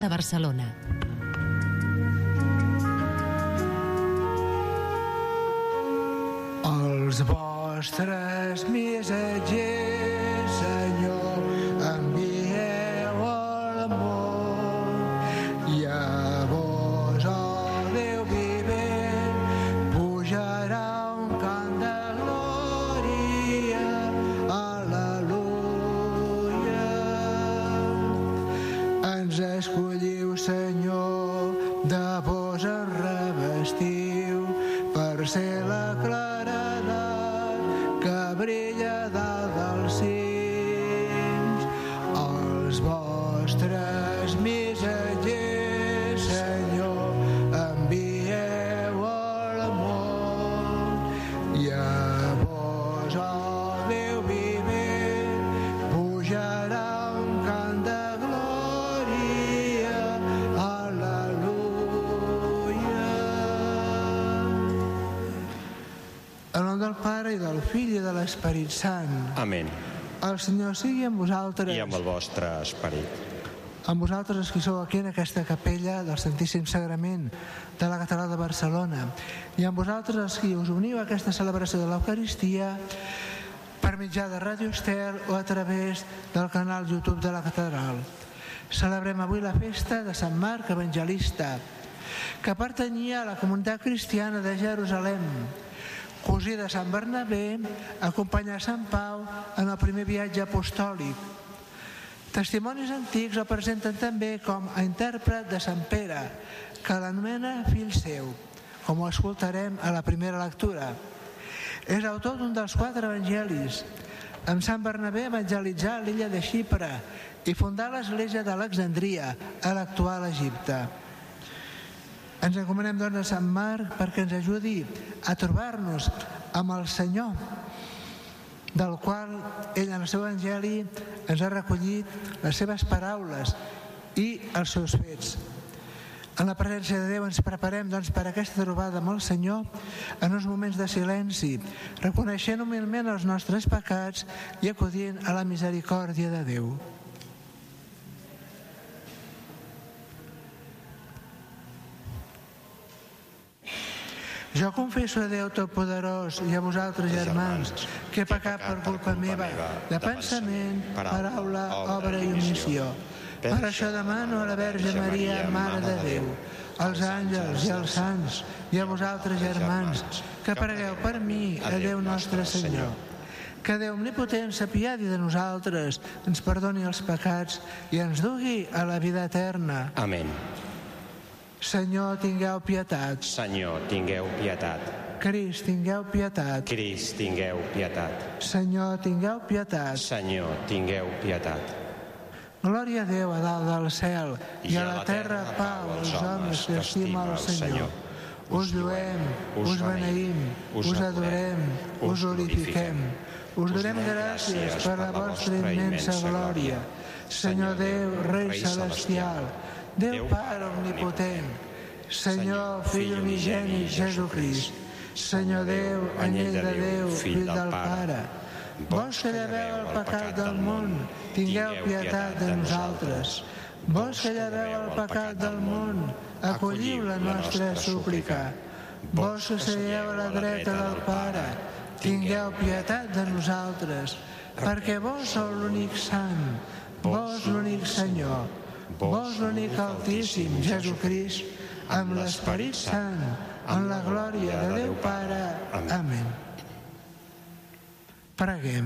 de Barcelona. Els vostres missatgers, Senyor, envieu al món, i a vos, oh Déu vivent, pujarà un cant de glòria. Al·leluia. Ens escolliu, Senyor, de vos en revestiu, per ser la claredat que brilla dalt dels cims. Els vostres missatgers, Senyor, envieu al món, i a vos, oh Déu vivent, pujarà un cant de glòria. Al·leluia. En nom del Pare, i del Fill, i de l'Esperit Sant. Amén. El Senyor sigui amb vosaltres. I amb el vostre esperit. Amb vosaltres els que sou aquí en aquesta capella del Santíssim Sagrament de la Catedral de Barcelona, i amb vosaltres els que us uniu a aquesta celebració de l'Eucaristia per mitjà de Ràdio Estel o a través del canal YouTube de la Catedral. Celebrem avui la festa de Sant Marc Evangelista, que pertanyia a la comunitat cristiana de Jerusalem, cosí de Sant Bernabé, acompanyar Sant Pau en el primer viatge apostòlic. Testimonis antics el presenten també com a intèrpret de Sant Pere, que l'anomena fill seu, com ho escoltarem a la primera lectura. És autor d'un dels 4 evangelis. Amb Sant Bernabé evangelitzà l'illa de Xipre i fundà l'església d'Alexandria, a l'actual Egipte. Ens encomanem doncs a Sant Marc perquè ens ajudi a trobar-nos amb el Senyor, del qual ell en el seu evangeli ens ha recollit les seves paraules i els seus fets. En la presència de Déu ens preparem doncs per aquesta trobada amb el Senyor en uns moments de silenci, reconeixent humilment els nostres pecats i acudint a la misericòrdia de Déu. Jo confesso a Déu Totpoderós i a vosaltres, germans, que he pecat per culpa meva, de pensament, paraula, obra i omissió. Per això demano a la Verge Maria, Mare de Déu, als àngels i als sants, i a vosaltres, germans, que pregueu per mi a Déu nostre Senyor. Que Déu omnipotent s'apiadi de nosaltres, ens perdoni els pecats i ens dugui a la vida eterna. Amén. Senyor, tingueu pietat. Senyor, tingueu pietat. Crist, tingueu pietat. Crist, tingueu pietat. Senyor, tingueu pietat. Senyor, tingueu pietat. Glòria a Déu a dalt del cel i a la terra pau als homes que estima el Senyor. Us lluem, us beneïm, us adorem, us glorifiquem. Us donem gràcies per la vostra immensa glòria. Senyor Déu, Rei Celestial, Déu Pare Omnipotent, Senyor Fill unigènit Jesucrist, Senyor Déu, Anyell de Déu, Fill del Pare, vos que lleveu el pecat del món, tingueu pietat de nosaltres. Vos que lleveu el pecat del món, acolliu la nostra súplica. Vos que seieu a la dreta del Pare, tingueu pietat de nosaltres, perquè vos sou l'únic Sant, vos l'únic Senyor, vos l'únic Altíssim, Jesucrist, amb l'Esperit Sant, en la glòria de Déu Pare. Amén. Preguem.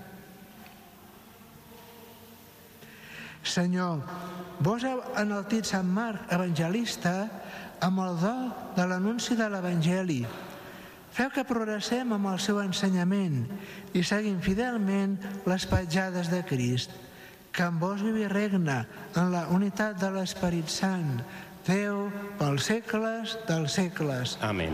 Senyor, vos heu enaltit Sant Marc Evangelista amb el do de l'anunci de l'Evangeli. Feu que progressem amb el seu ensenyament i seguim fidelment les petjades de Crist, que en vos viu i regna en la unitat de l'Esperit Sant, Déu pels segles dels segles. Amén.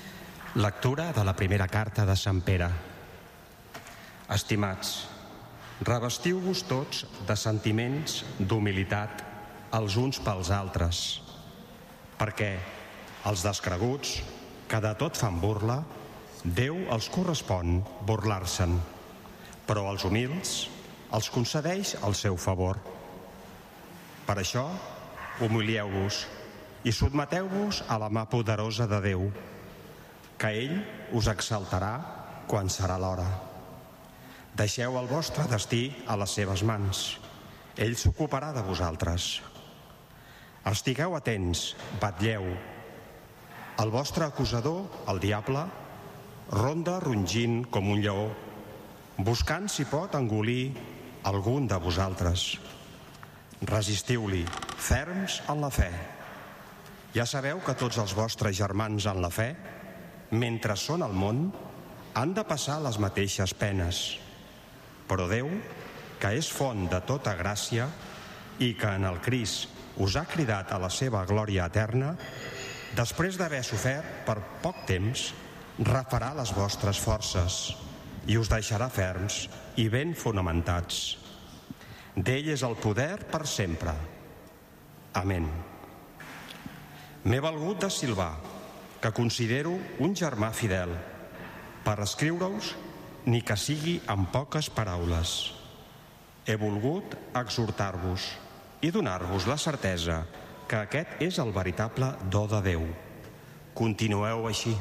Lectura de la primera carta de Sant Pere. Estimats, Revestiu-vos tots de sentiments d'humilitat els uns pels altres, perquè els descreguts, que de tot fan burla, Déu els correspon burlar-se'n, però als humils els concedeix el seu favor. Per això, humilieu-vos i sotmeteu-vos a la mà poderosa de Déu, que ell us exaltarà quan serà l'hora. Deixeu el vostre destí a les seves mans. Ell s'ocuparà de vosaltres. Estigueu atents, vetlleu. El vostre acusador, el diable, ronda rungint com un lleó, buscant si pot engolir algun de vosaltres. Resistiu-li, ferms en la fe. Ja sabeu que tots els vostres germans en la fe, mentre són al món, han de passar les mateixes penes. Però Déu, que és font de tota gràcia i que en el Crist us ha cridat a la seva glòria eterna, després d'haver sofert per poc temps, refarà les vostres forces i us deixarà ferms i ben fonamentats. D'ell és el poder per sempre. Amén. M'he valgut de Silvà, que considero un germà fidel, per escriure-us ni que sigui amb poques paraules. He volgut exhortar-vos i donar-vos la certesa que aquest és el veritable do de Déu. Continueu així.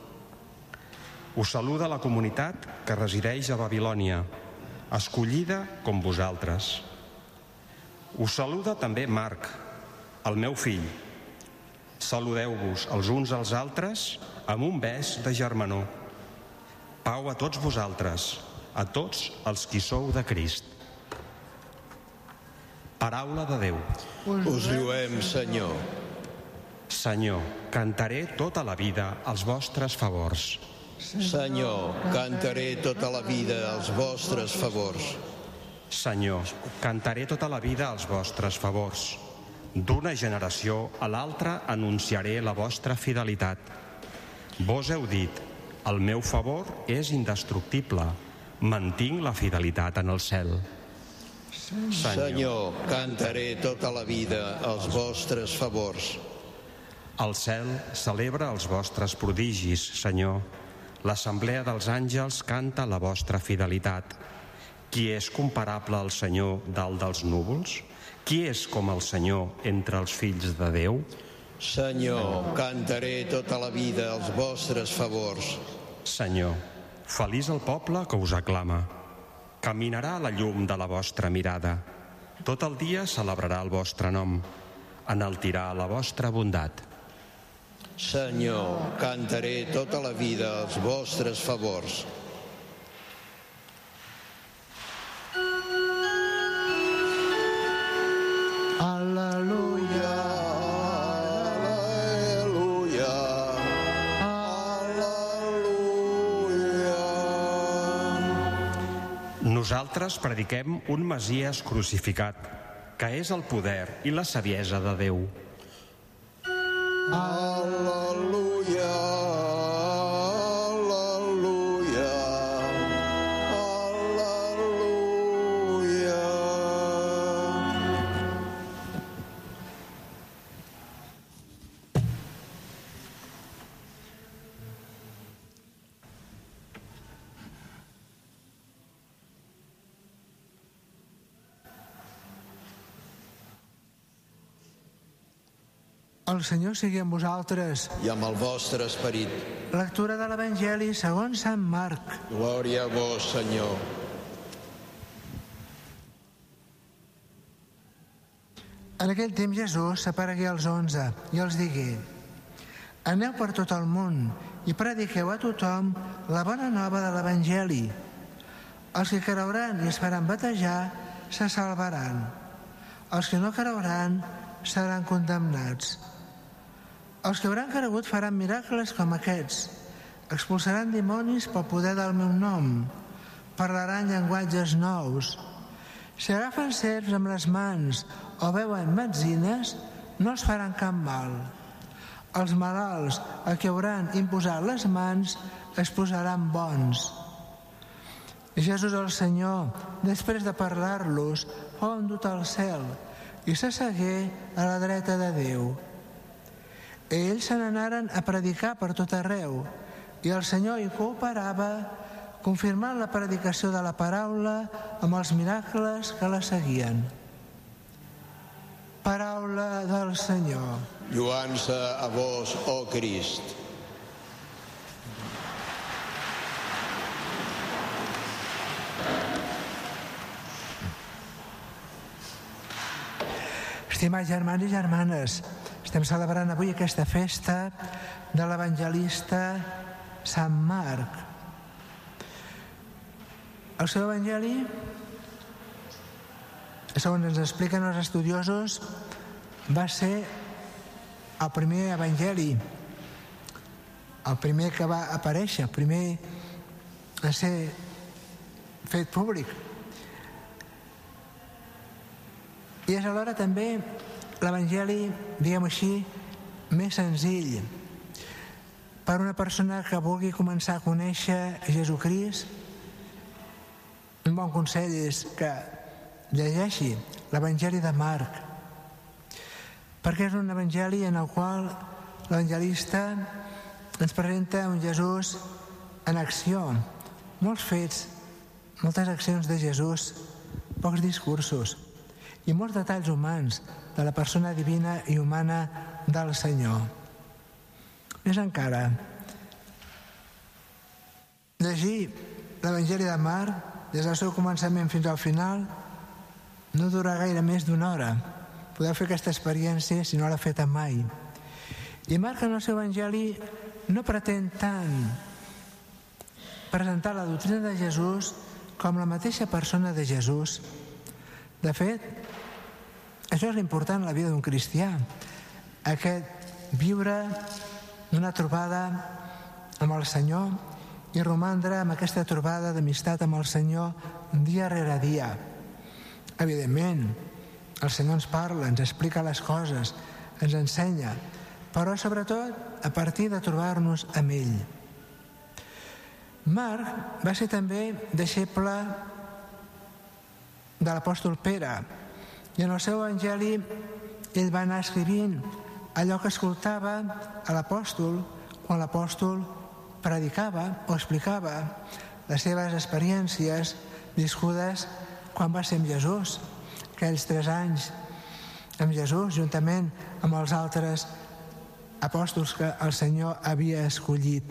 Us saluda la comunitat que resideix a Babilònia, escollida com vosaltres. Us saluda també Marc, el meu fill. Saludeu-vos els uns als altres amb un bes de germanor. Pau a tots vosaltres, a tots els qui sou de Crist. Paraula de Déu. Us lluem, Senyor. Senyor, cantaré tota la vida els vostres favors. Senyor, cantaré tota la vida els vostres favors. Senyor, cantaré tota la vida els vostres favors. D'una generació a l'altra anunciaré la vostra fidelitat. Vos heu dit, el meu favor és indestructible, mantinc la fidelitat en el cel. Senyor, cantaré tota la vida els vostres favors. El cel celebra els vostres prodigis, Senyor. L'assemblea dels àngels canta la vostra fidelitat. Qui és comparable al Senyor dalt dels núvols? Qui és com el Senyor entre els fills de Déu? Senyor, cantaré tota la vida els vostres favors. Senyor, feliç el poble que us aclama. Caminarà a la llum de la vostra mirada. Tot el dia celebrarà el vostre nom. Enaltirà la vostra bondat. Senyor, cantaré tota la vida els vostres favors. Al·leluia, Al·leluia, Al·leluia. Nosaltres prediquem un Messies crucificat, que és el poder i la saviesa de Déu. Al·leluia, Al·leluia, Al·leluia. el Senyor sigui amb vosaltres. I amb el vostre esperit. Lectura de l'Evangeli segons Sant Marc. Glòria a vos, Senyor. En aquell temps Jesús s'aparegué als 11 i els digué: aneu per tot el món i prediqueu a tothom la bona nova de l'Evangeli. Els que creuran i es faran batejar se salvaran. Els que no creuran seran condemnats. Els que hauran cregut faran miracles com aquests. Expulsaran dimonis pel poder del meu nom. Parlaran llenguatges nous. Si agafen serps amb les mans o beuen metzines, no es faran cap mal. Els malalts a qui hauran imposat les mans es posaran bons. I Jesús el Senyor, després de parlar-los, fou endut al cel i s'assegué a la dreta de Déu. Ells se n'anaren a predicar per tot arreu i el Senyor hi cooperava, confirmant la predicació de la paraula amb els miracles que la seguien. Paraula del Senyor. Lloança a vos, ó Crist. Estimats germans i germanes, estem celebrant avui aquesta festa de l'evangelista Sant Marc. El seu evangeli, segons ens expliquen els estudiosos, va ser el primer evangeli, el primer que va aparèixer, el primer a ser fet públic. I és alhora també l'evangeli, diguem-ho així, més senzill. Per una persona que vulgui començar a conèixer Jesucrist, un bon consell és que llegeixi l'Evangeli de Marc, perquè és un evangeli en el qual l'evangelista ens presenta un Jesús en acció, molts fets, moltes accions de Jesús, pocs discursos i molts detalls humans de la persona divina i humana del Senyor. Més encara, llegir l'Evangeli de Marc des del seu començament fins al final no dura gaire més d'una hora. Podeu fer aquesta experiència si no l'ha feta mai. I Marc en el seu evangeli no pretén tant presentar la doctrina de Jesús com la mateixa persona de Jesús. De fet, això és important en la vida d'un cristià, aquest viure una trobada amb el Senyor i romandre amb aquesta trobada d'amistat amb el Senyor dia rere dia. Evidentment, el Senyor ens parla, ens explica les coses, ens ensenya, però sobretot a partir de trobar-nos amb ell. Marc va ser també deixeble de l'apòstol Pere i en el seu evangeli ell va anar escrivint allò que escoltava a l'apòstol quan l'apòstol predicava o explicava les seves experiències viscudes quan va ser amb Jesús, aquells 3 anys amb Jesús, juntament amb els altres apòstols que el Senyor havia escollit.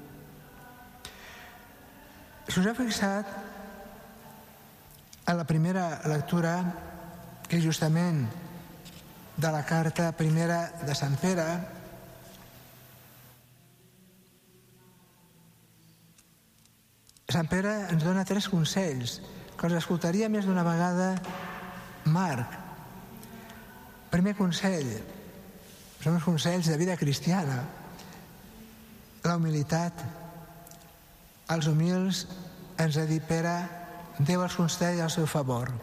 Si us heu fixat a la primera lectura, que és justament de la carta primera de Sant Pere, Sant Pere ens dona 3 consells que els escoltaria més d'una vegada Marc. Primer consell, són els consells de vida cristiana. La humilitat. Els humils, ens ha dit Pere, Déu els concedeix al seu favor.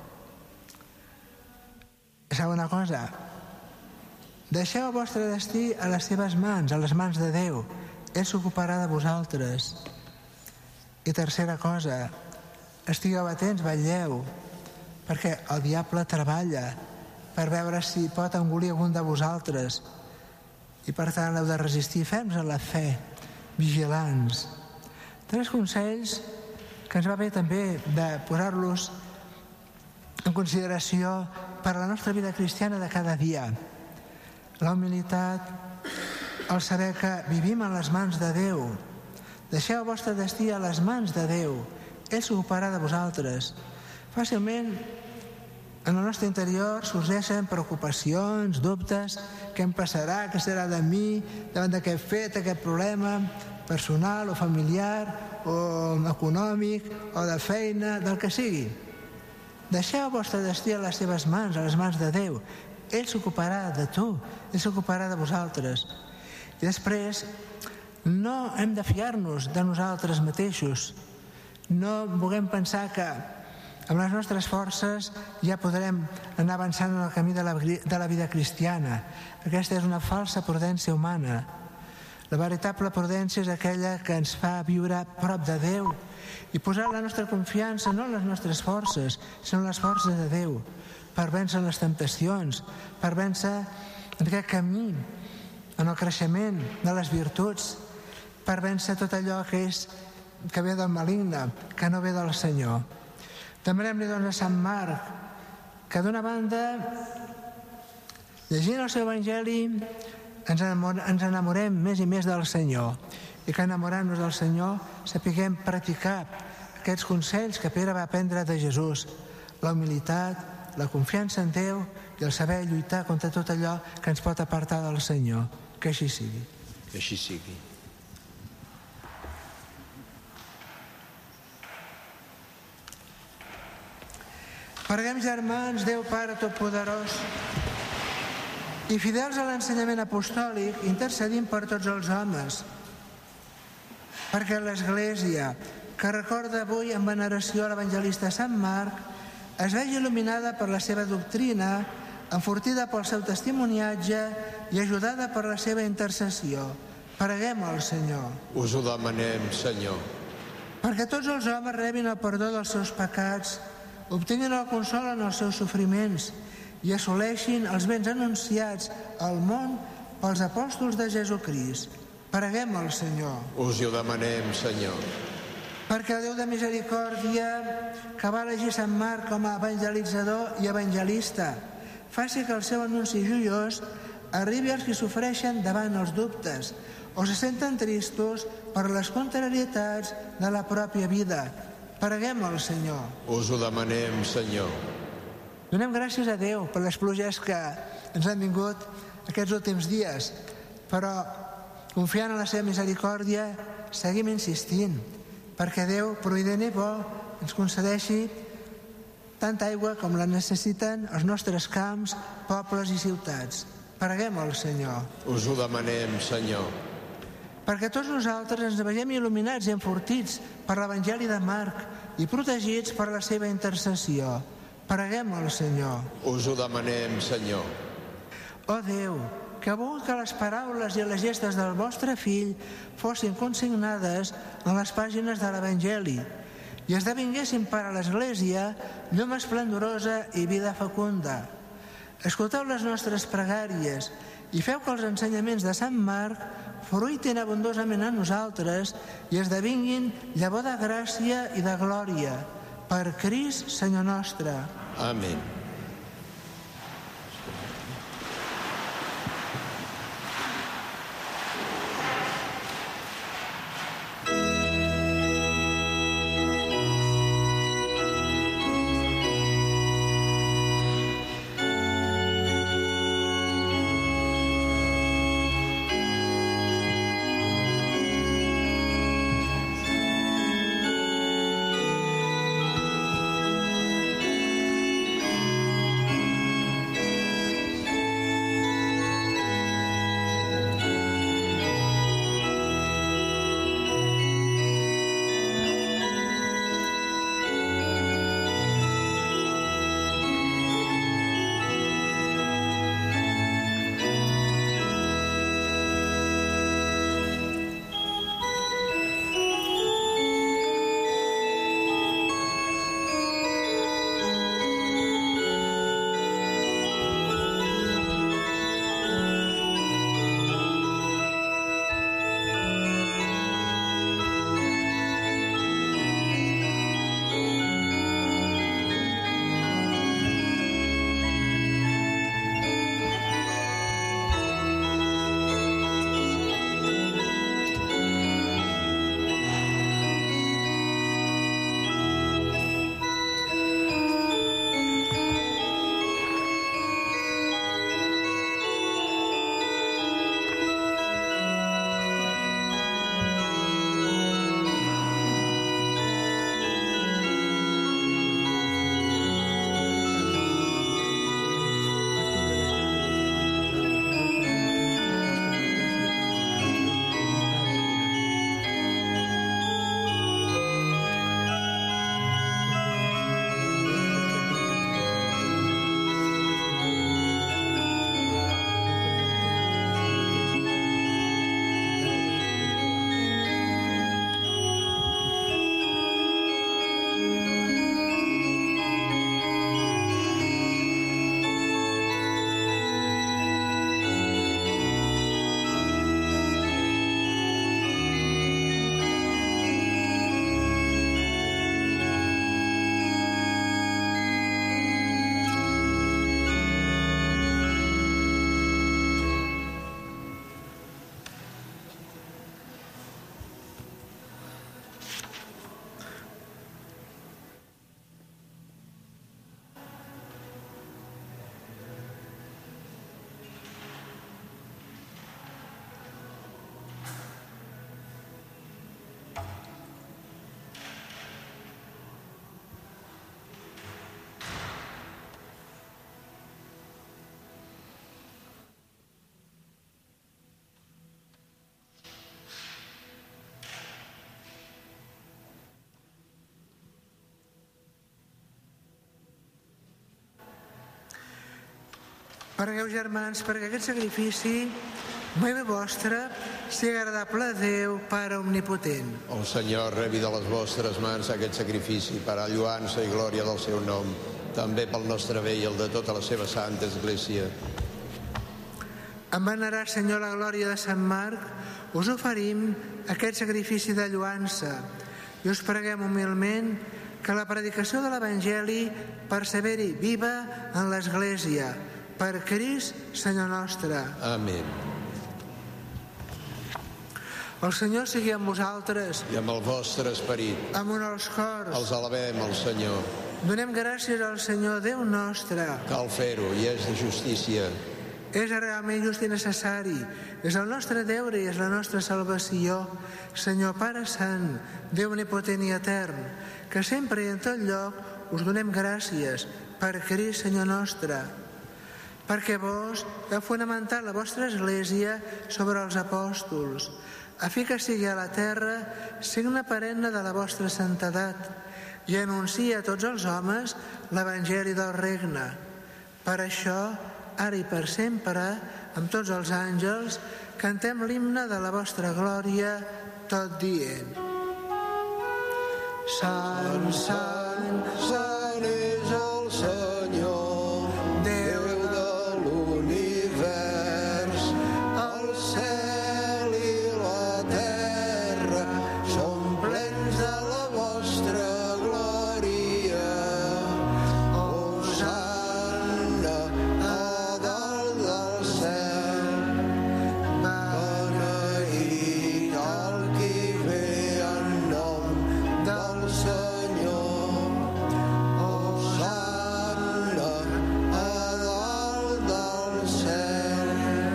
Segona cosa, deixeu el vostre destí a les seves mans, a les mans de Déu. Ell s'ocuparà de vosaltres. I tercera cosa, estigueu atents, vetlleu, perquè el diable treballa per veure si pot engolir algun de vosaltres i per tant heu de resistir ferms en la fe, vigilants. 3 consells que ens va bé també de posar-los en consideració per a la nostra vida cristiana de cada dia. La humilitat, el saber que vivim en les mans de Déu. Deixeu el vostre destí a les mans de Déu. Ell s'ocuparà de vosaltres. Fàcilment, en el nostre interior sorgeixen preocupacions, dubtes, què em passarà, què serà de mi, davant d'aquest fet, aquest problema personal o familiar o econòmic o de feina, del que sigui. Deixeu el vostre destí a les seves mans, a les mans de Déu. Ell s'ocuparà de tu, ell s'ocuparà de vosaltres. I després, no hem de fiar-nos de nosaltres mateixos. No vulguem pensar que amb les nostres forces ja podrem anar avançant en el camí de la vida cristiana. Aquesta és una falsa prudència humana. La veritable prudència és aquella que ens fa viure a prop de Déu i posar la nostra confiança no en les nostres forces, sinó en les forces de Déu, per vèncer les temptacions, per vèncer en aquest camí, en el creixement de les virtuts, per vèncer tot allò que ve del maligne, que no ve del Senyor. Demanem-li doncs a Sant Marc que d'una banda, llegint el seu Evangeli, ens enamorem més i més del Senyor i que enamorant-nos del Senyor sapiguem practicar aquests consells que Pere va aprendre de Jesús: la humilitat, la confiança en Déu i el saber lluitar contra tot allò que ens pot apartar del Senyor. Que així sigui. Que així sigui. Preguem, germans, Déu Pare Totpoderós i fidels a l'ensenyament apostòlic, intercedim per tots els homes, perquè l'Església, que recorda avui en veneració l'evangelista Sant Marc, es vegi il·luminada per la seva doctrina, enfortida pel seu testimoniatge i ajudada per la seva intercessió. Preguem al Senyor. Us ho demanem, Senyor. Perquè tots els homes rebin el perdó dels seus pecats, obtinguin el consol en els seus sofriments i assoleixin els béns anunciats al món pels apòstols de Jesucrist. Preguem al Senyor. Us ho demanem, Senyor. Perquè el Déu de misericòrdia, que va elegir Sant Marc com a evangelitzador i evangelista, faci que el seu anunci joiós arribi als que sofreixen davant els dubtes o se senten tristos per les contrarietats de la pròpia vida. Preguem al Senyor. Us ho demanem, Senyor. Donem gràcies a Déu per les pluges que ens han vingut aquests últims dies, però confiant en la seva misericòrdia seguim insistint perquè Déu, provident i bo, ens concedeixi tanta aigua com la necessiten els nostres camps, pobles i ciutats. Preguem al Senyor. Us ho demanem, Senyor. Perquè tots nosaltres ens veiem il·luminats i enfortits per l'Evangeli de Marc i protegits per la seva intercessió. Preguem al Senyor. Us ho demanem, Senyor. Ó Déu, que vol que les paraules i les gestes del vostre fill fossin consignades en les pàgines de l'Evangeli i esdevinguessin per a l'Església llum esplendorosa i vida fecunda. Escolteu les nostres pregàries i feu que els ensenyaments de Sant Marc fruitin abundosament a nosaltres i esdevinguin llavor de gràcia i de glòria. Per Crist, Senyor nostre. Amén. Pregueu, germans, perquè aquest sacrifici meu i vostre sigui agradable a Déu, Pare omnipotent. El Senyor rebi de les vostres mans aquest sacrifici per a lloança i glòria del seu nom, també pel nostre bé i el de tota la seva santa Església. En venerar, Senyor, la glòria de Sant Marc, us oferim aquest sacrifici de lloança i us preguem humilment que la predicació de l'Evangeli perseveri viva en l'Església, per Crist, Senyor nostre. Amén. El Senyor sigui amb vosaltres. I amb el vostre esperit. Amunt els cors. Els alabem, el Senyor. Donem gràcies al Senyor Déu nostre. Cal fer-ho i és de justícia. És realment just i necessari. És el nostre deure i és la nostra salvació. Senyor Pare Sant, Déu omnipotent i etern, que sempre i en tot lloc us donem gràcies per Crist, Senyor nostre, perquè vos heu fonamentat la vostra Església sobre els apòstols, a fi que sigui a la terra signe perenne de la vostra santedat i anuncia a tots els homes l'Evangeli del Regne. Per això, ara i per sempre, amb tots els àngels, cantem l'himne de la vostra glòria, tot dient: Sant, Sant, Sant és el Senyor, Déu de l'univers. El cel i la terra són plens de la vostra glòria. Hosanna a dalt del cel. Beneït el qui ve en nom del Senyor. Hosanna a dalt del cel.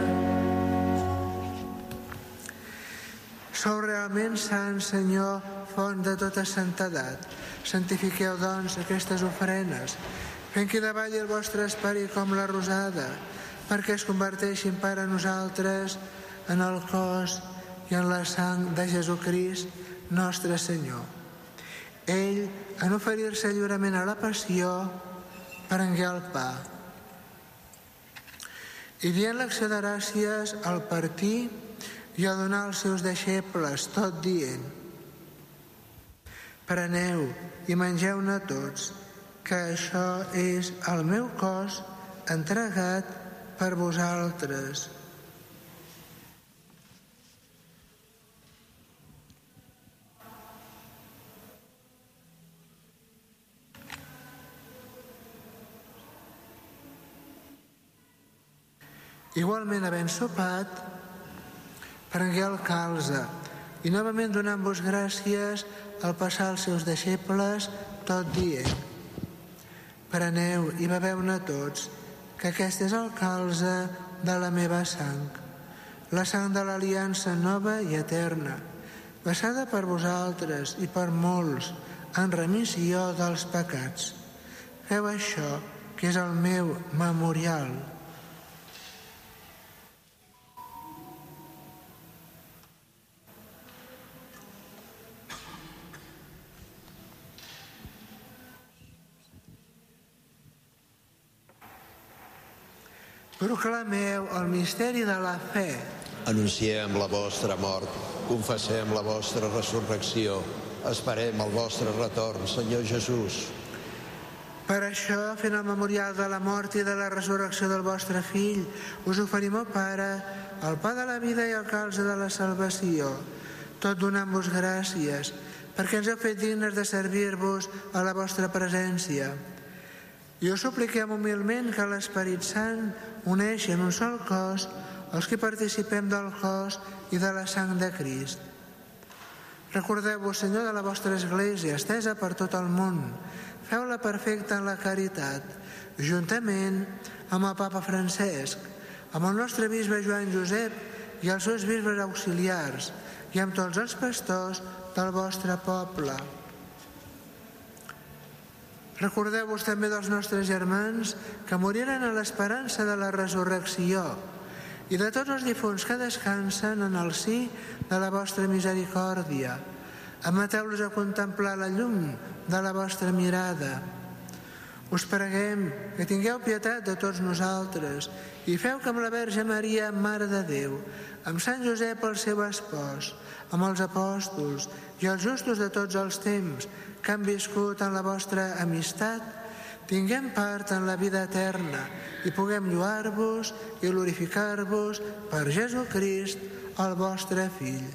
Sou realment sant, Senyor, font de tota santedat. Santifiqueu, doncs, aquestes ofrenes, fent que davalli el vostre esperit com la rosada, perquè es converteixin per a nosaltres en el cos i en la sang de Jesucrist, nostre Senyor. Ell, en oferir-se lliurement a la passió, prengué el pa. I dient l'acció de gràcies al partir i a donar als seus deixebles, tot dient: preneu i mengeu-ne tots, que això és el meu cos entregat per vosaltres. Igualment, havent sopat, prengué el calze i novament donant-vos gràcies al passar als seus deixebles, tot dient: preneu i beveu-ne tots, que aquest és el calze de la meva sang, la sang de l'aliança nova i eterna, vessada per vosaltres i per molts en remissió dels pecats. Feu això, que és el meu memorial. Proclameu el misteri de la fe. Anunciem la vostra mort, confessem la vostra resurrecció, esperem el vostre retorn, Senyor Jesús. Per això, fent el memorial de la mort i de la resurrecció del vostre Fill, us oferim, ó Pare, el pa de la vida i el calze de la salvació, tot donant-vos gràcies, perquè ens heu fet dignes de servir-vos a la vostra presència. I us supliquem humilment que l'Esperit Sant uneixi en un sol cos els que participem del cos i de la sang de Crist. Recordeu-vos, Senyor, de la vostra Església, estesa per tot el món. Feu-la perfecta en la caritat, juntament amb el Papa Francesc, amb el nostre bisbe Joan Josep i els seus bisbes auxiliars, i amb tots els pastors del vostre poble. Recordeu-vos també dels nostres germans que moriren a l'esperança de la resurrecció i de tots els difunts que descansen en el si de la vostra misericòrdia. Admeteu-los a contemplar la llum de la vostra mirada. Us preguem que tingueu pietat de tots nosaltres i feu que amb la Verge Maria, Mare de Déu, amb Sant Josep, el seu espòs, amb els apòstols i els justos de tots els temps que han viscut en la vostra amistat, tinguem part en la vida eterna i puguem lloar-vos i glorificar-vos per Jesucrist, el vostre Fill.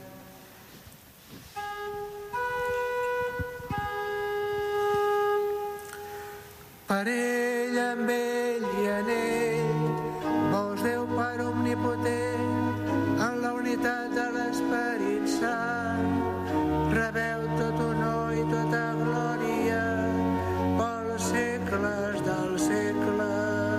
Per ell, amb ell i en ell, vos Déu Pare omnipotent, en la unitat de l'Esperit Sant, rebeu tot honor i tota glòria pels segles dels segles.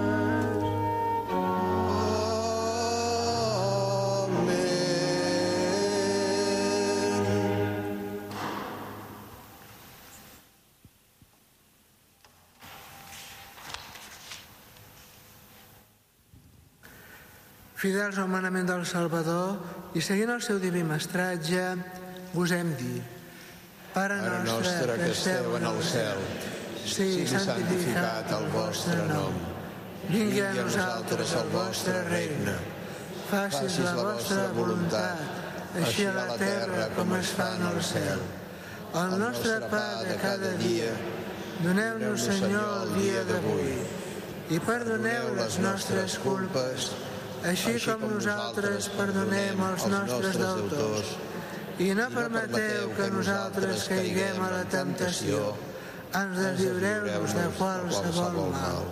Fidels al manament del Salvador i seguint el seu diví mestratge, gosem dir: Pare nostre que esteu en el cel, sigui santificat el vostre nom. Vingui a nosaltres el vostre regne. Facis la vostra voluntat, així a la terra com es fa en el cel. El nostre pa de cada dia, doneu-nos, Senyor, el dia d'avui, i perdoneu les nostres culpes, així com nosaltres perdonem als nostres deutors. I no permeteu que nosaltres caiguem a la temptació. Ens deslliureu-nos de qualsevol mal.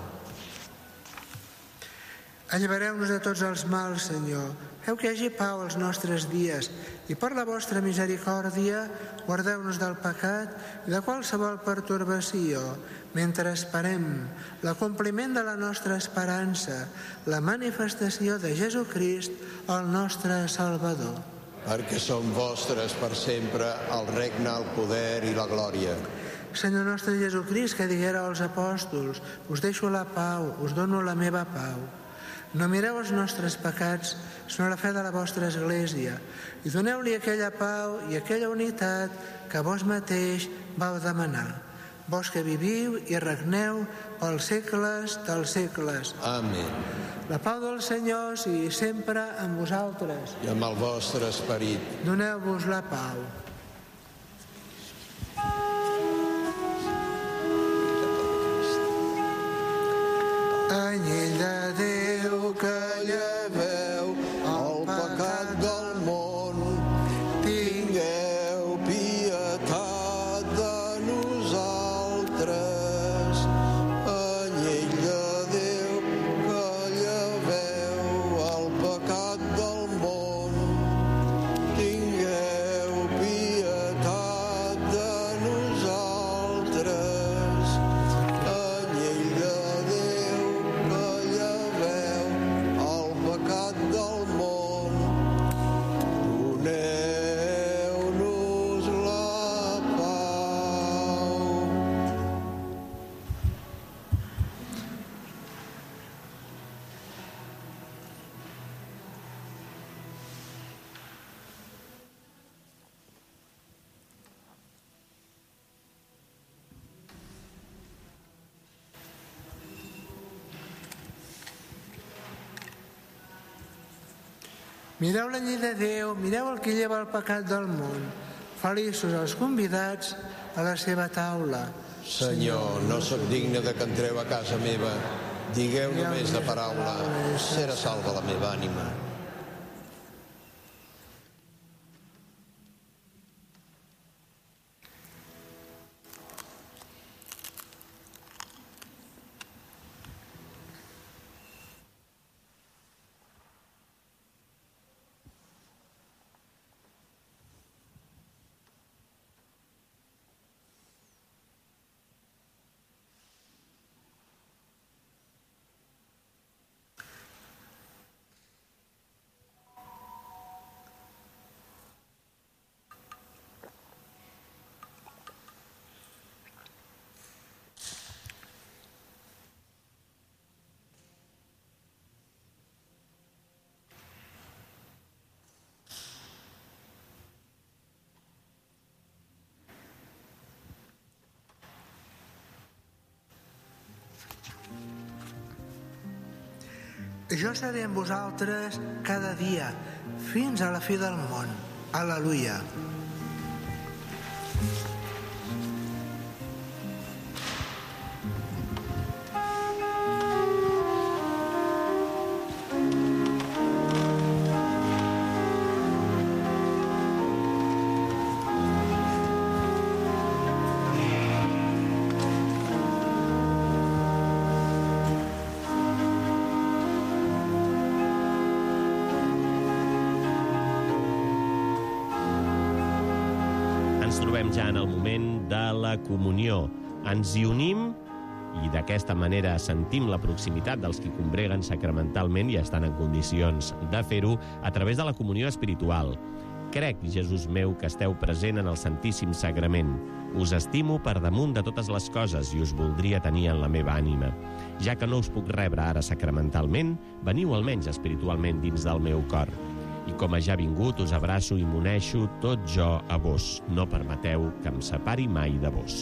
Allibereu-nos de tots els mals, Senyor. Feu que hi hagi pau als nostres dies i per la vostra misericòrdia guardeu-nos del pecat i de qualsevol pertorbació, mentre esperem l'acompliment de la nostra esperança, la manifestació de Jesucrist, el nostre Salvador. Perquè són vostres per sempre el regne, el poder i la glòria. Senyor nostre Jesucrist, que diguera als apòstols: us deixo la pau, us dono la meva pau. No mireu els nostres pecats, sinó la fe de la vostra Església, i doneu-li aquella pau i aquella unitat que vos mateix vau demanar. Vos que viviu i regneu pels segles dels segles. Amén. La pau del Senyor sigui sempre amb vosaltres. I amb el vostre esperit. Doneu-vos la pau. Anyell de Déu que lleveu el pecat del món, tingueu pietat de nosaltres. Anyell de Déu que lleveu el pecat del món, tingueu pietat de nosaltres. Anyell de Déu que lleveu el pecat del món, doneu-nos la pau. Mireu l'anyell de Déu, mireu el que lleva el pecat del món. Feliços els convidats a la seva taula. Senyor, no sóc digne de que entreu a casa meva. Digueu només de paraula, serà salva la meva ànima. Jo seré amb vosaltres cada dia, fins a la fi del món. Al·leluia. Trobem ja en el moment de la comunió. Ens hi unim i d'aquesta manera sentim la proximitat dels qui combreguen sacramentalment i estan en condicions de fer-ho a través de la comunió espiritual. Crec, Jesús meu, que esteu present en el Santíssim Sagrament. Us estimo per damunt de totes les coses i us voldria tenir en la meva ànima. Ja que no us puc rebre ara sacramentalment, veniu almenys espiritualment dins del meu cor. I com a ja vingut, us abraço i m'uneixo tot jo a vos. No permeteu que em separi mai de vos.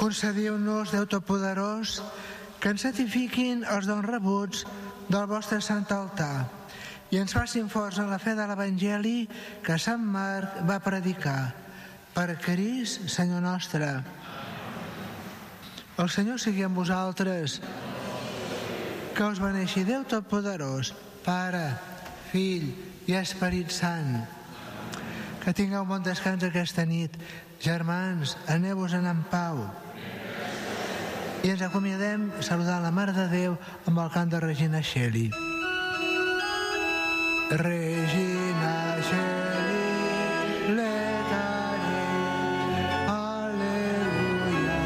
concediu-nos, Déu Totpoderós, que ens certifiquin els dons rebuts del vostre sant altar i ens facin forts en la fe de l'Evangeli que Sant Marc va predicar. Per Crist, Senyor nostre. El Senyor sigui amb vosaltres. Que us beneixi Déu Totpoderós, Pare, Fill i Esperit Sant. Que tingueu bon descans aquesta nit. Germans, aneu-vos-en en pau. I ens acomiadem saludant la Mare de Déu amb el cant de Regina Coeli. Regina Coeli, letare, alleluia,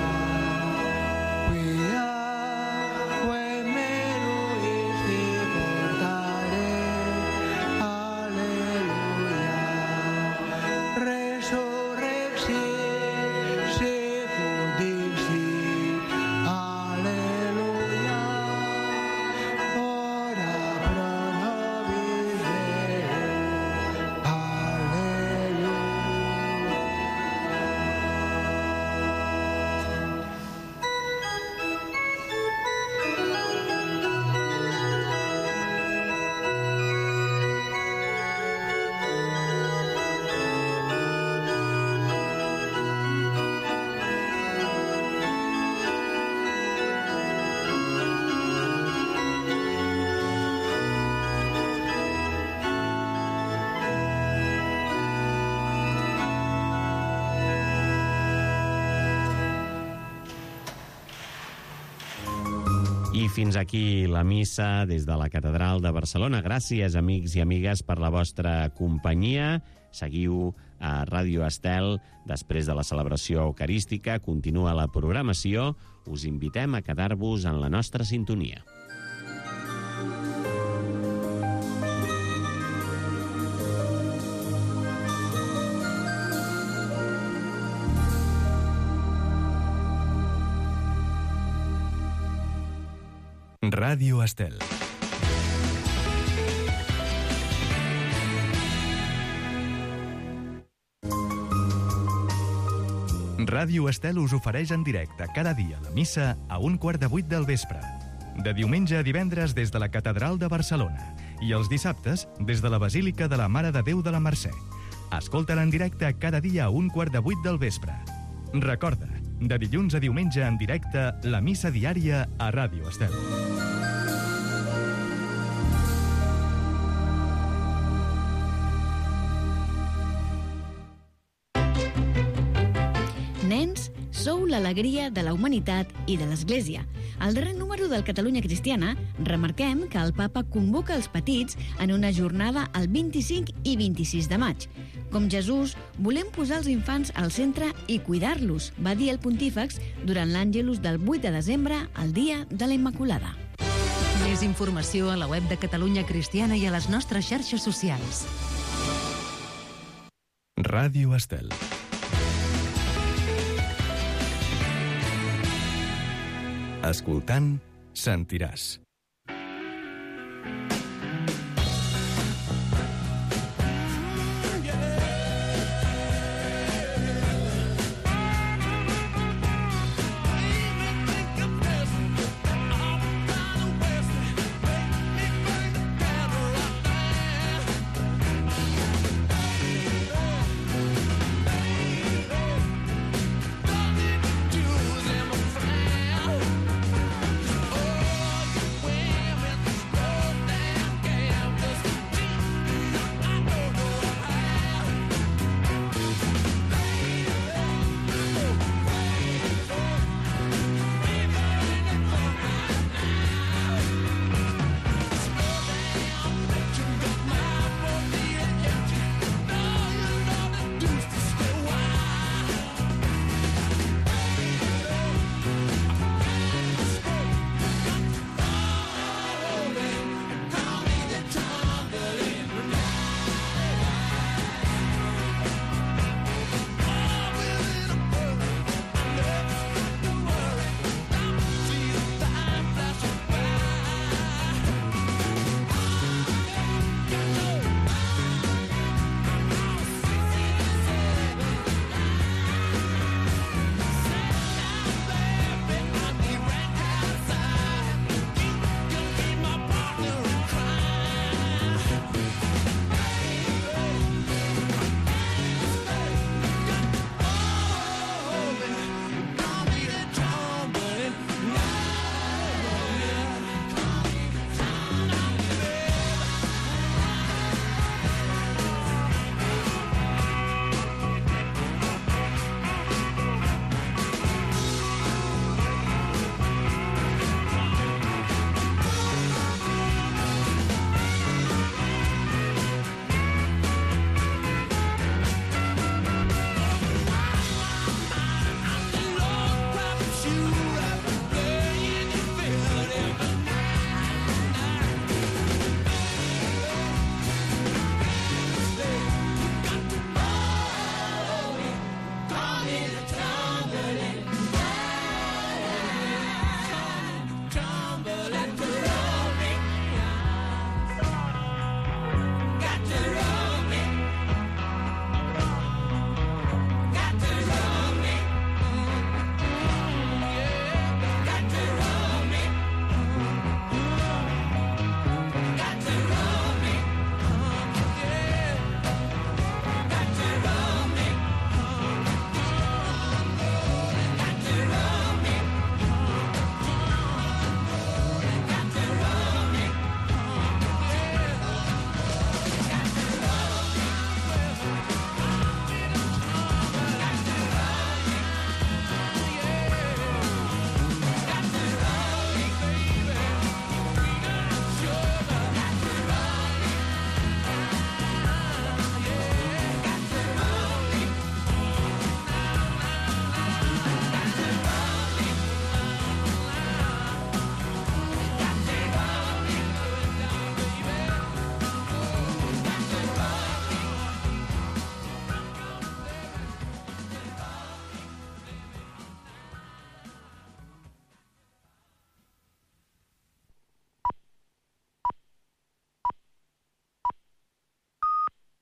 quia quem meruis di portare, alleluia, resurrexi, secundixi, alleluia, ora pro nobis Deo, alleluia. I fins aquí la missa des de la Catedral de Barcelona. Gràcies, amics i amigues, per la vostra companyia. Seguiu a Ràdio Estel. Després de la celebració eucarística, continua la programació. Us invitem a quedar-vos en la nostra sintonia. Ràdio Estel. Ràdio Estel us ofereix en directe cada dia la missa a 7:15 del vespre. De diumenge a divendres des de la Catedral de Barcelona i els dissabtes des de la Basílica de la Mare de Déu de la Mercè. Escolta-la en directe cada dia a 7:15 del vespre. Recorda, de dilluns a diumenge en directe, la missa diària a Ràdio Estel. Nens, sou l'alegria de la humanitat i de l'Església. Al darrer número del Catalunya Cristiana remarquem que el Papa convoca els petits en una jornada el 25 i 26 de maig. Com Jesús, volem posar els infants al centre i cuidar-los, va dir el pontífex durant l'Àngelus del 8 de desembre, el dia de la Immaculada. Més informació a la web de Catalunya Cristiana i a les nostres xarxes socials. Ràdio Estel. Escoltant, sentiràs.